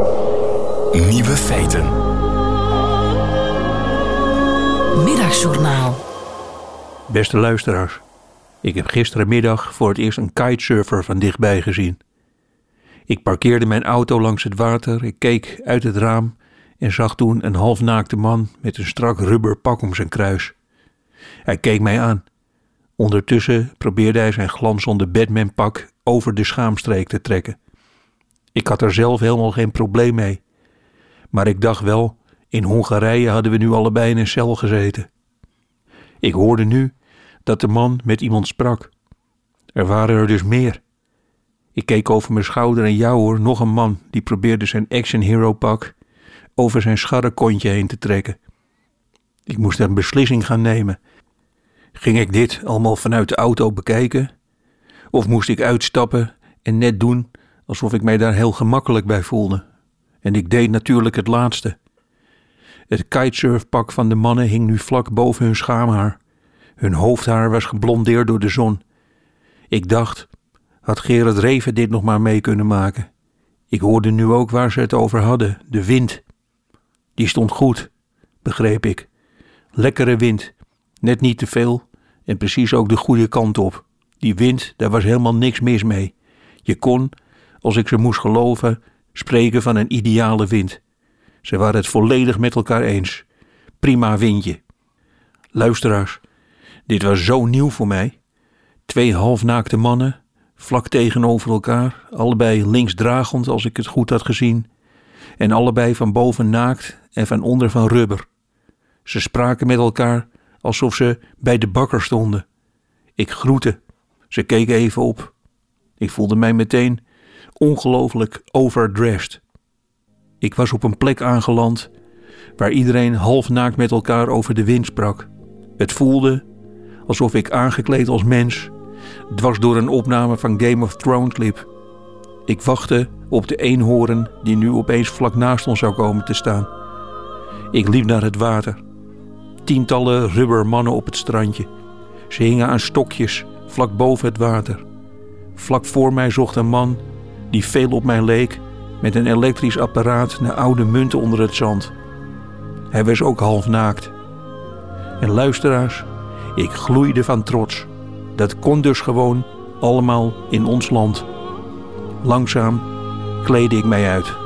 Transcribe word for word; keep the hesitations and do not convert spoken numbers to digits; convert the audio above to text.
Nieuwe feiten. Middagjournaal. Beste luisteraars, ik heb gisterenmiddag voor het eerst een kitesurfer van dichtbij gezien. Ik parkeerde mijn auto langs het water, ik keek uit het raam en zag toen een halfnaakte man met een strak rubber pak om zijn kruis. Hij keek mij aan. Ondertussen probeerde hij zijn glanzende Batman-pak over de schaamstreek te trekken. Ik had er zelf helemaal geen probleem mee. Maar ik dacht wel, in Hongarije hadden we nu allebei in een cel gezeten. Ik hoorde nu dat de man met iemand sprak. Er waren er dus meer. Ik keek over mijn schouder en ja hoor, nog een man die probeerde zijn Action Hero pak over zijn scharrekontje heen te trekken. Ik moest een beslissing gaan nemen. Ging ik dit allemaal vanuit de auto bekijken? Of moest ik uitstappen en net doen alsof ik mij daar heel gemakkelijk bij voelde? En ik deed natuurlijk het laatste. Het kitesurfpak van de mannen hing nu vlak boven hun schaamhaar. Hun hoofdhaar was geblondeerd door de zon. Ik dacht, had Gerard Reven dit nog maar mee kunnen maken? Ik hoorde nu ook waar ze het over hadden, de wind. Die stond goed, begreep ik. Lekkere wind, net niet te veel en precies ook de goede kant op. Die wind, daar was helemaal niks mis mee. Je kon, als ik ze moest geloven, spreken van een ideale wind. Ze waren het volledig met elkaar eens. Prima windje. Luisteraars, dit was zo nieuw voor mij. Twee halfnaakte mannen, vlak tegenover elkaar, allebei linksdragend als ik het goed had gezien. En allebei van boven naakt en van onder van rubber. Ze spraken met elkaar alsof ze bij de bakker stonden. Ik groette. Ze keken even op. Ik voelde mij meteen ongelooflijk overdressed. Ik was op een plek aangeland waar iedereen halfnaakt met elkaar over de wind sprak. Het voelde alsof ik aangekleed als mens dwars door een opname van Game of Thrones liep. Ik wachtte op de eenhoorn die nu opeens vlak naast ons zou komen te staan. Ik liep naar het water. Tientallen rubbermannen op het strandje. Ze hingen aan stokjes vlak boven het water. Vlak voor mij zocht een man die veel op mij leek met een elektrisch apparaat naar oude munten onder het zand. Hij was ook half naakt. En luisteraars, ik gloeide van trots. Dat kon dus gewoon allemaal in ons land. Langzaam kleedde ik mij uit.